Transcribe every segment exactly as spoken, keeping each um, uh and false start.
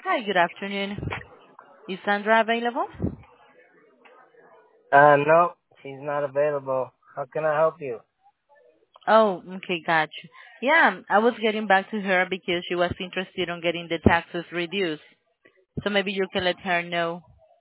Hi, good afternoon. Is Sandra available? Uh, no, she's not available. How can I help you? Oh, okay, got you. Yeah, I was getting back to her because she was interested in getting the taxes reduced. So maybe you can let her know.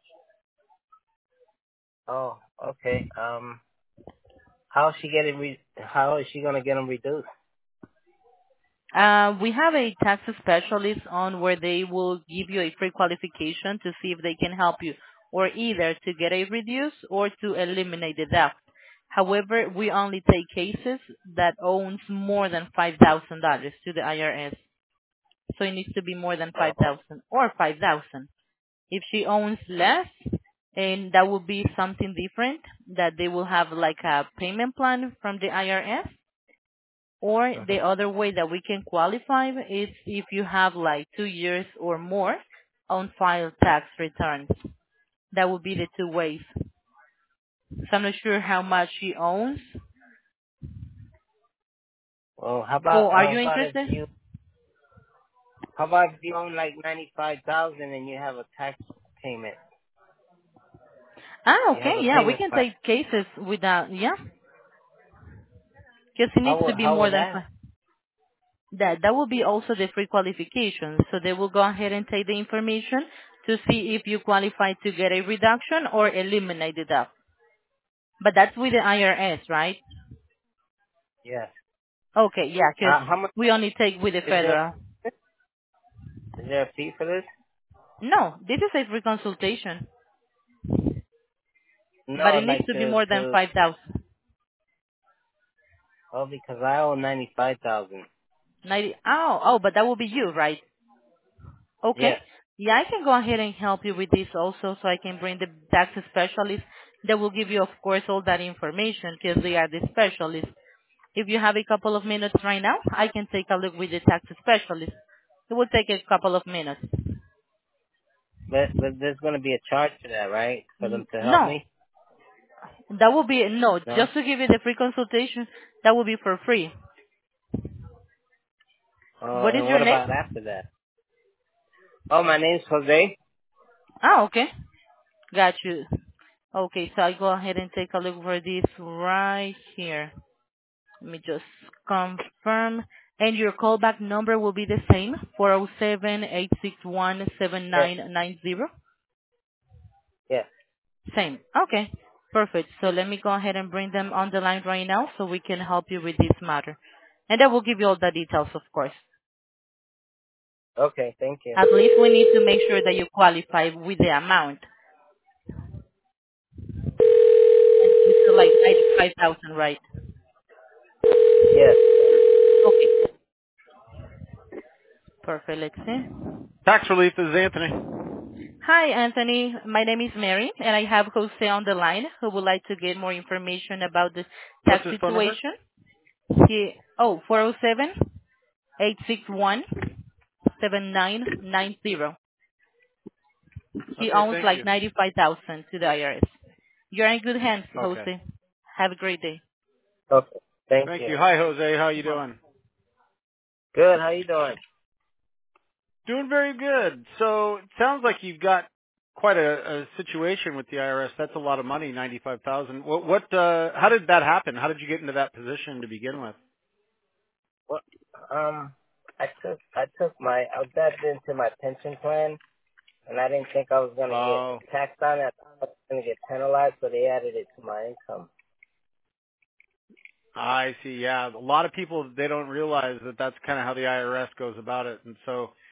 Oh, okay. Um, how is she getting re- how is she gonna get them reduced? Uh, we have a tax specialist on where they will give you a free qualification to see if they can help you or either to get a reduce or to eliminate the debt. However, we only take cases that owns more than five thousand dollars to the I R S. So it needs to be more than Oh, five thousand or five thousand. If she owns less, and that would be something different, that they will have like a payment plan from the I R S. Or uh-huh. the other way that we can qualify is if you have like two years or more on file tax returns. That would be the two ways. So I'm not sure how much she owns. Well, how about Oh, are how you about if interested? you how about if you own like ninety five thousand and you have a tax payment? Ah, You have okay, a yeah, we payment can plan. take cases without, yeah, because it How needs to would be how more would than that? five. That that will be also the free qualification. So they will go ahead and take the information to see if you qualify to get a reduction or eliminate the debt. But that's with the I R S, right? Yes. Okay, yeah, because Uh, how much we only take with the is there? federal. Is there a fee for this? No, this is a free consultation, but No, it needs like to be to more than to five thousand. oh because I own ninety five thousand. Ninety. Oh, oh, but that will be you, right? Okay. Yes. Yeah, I can go ahead and help you with this also, so I can bring the tax specialist. That will give you, of course, all that information because they are the specialists. If you have a couple of minutes right now, I can take a look with the tax specialist. It will take a couple of minutes. But but there's gonna be a charge for that, right? For them N- to help No, me? that will be, no, No. just to give you the free consultation, that will be for free. Oh, What is and your what name? about after that? Oh, my name's Jose. Ah, okay. Got you. Okay, so I'll go ahead and take a look for this right here. Let me just confirm. And your callback number will be the same, four oh seven, eight six one, seven Yes. nine nine zero. Yes. Same. Okay. Perfect. So let me go ahead and bring them on the line right now so we can help you with this matter. And I will give you all the details, of course. Okay. Thank you. At least we need to make sure that you qualify with the amount. And it's like ninety-five thousand, right? Yes. Okay. Perfect. Let's see. Tax relief this is Anthony. Hi, Anthony. My name is Mary, and I have Jose on the line who would like to get more information about the What's tax his phone number? situation. He, oh, four oh seven, eight six one, seven nine nine zero. He Okay, owns thank like you. ninety-five thousand to the I R S. You're in good hands, Okay. Jose. Have a great day. Okay. Thank Thank you. you. Hi, Jose. How you You're welcome. doing? Good. How you doing? Doing very good. So it sounds like you've got quite a, a situation with the I R S. That's a lot of money, ninety-five thousand. What? What? Uh, how did that happen? How did you get into that position to begin with? What? Um, I took I took my I tapped into my pension plan, and I didn't think I was gonna get Oh, taxed on it. I was gonna get penalized, so they added it to my income. I see. Yeah, a lot of people they don't realize that that's kind of how the I R S goes about it, and so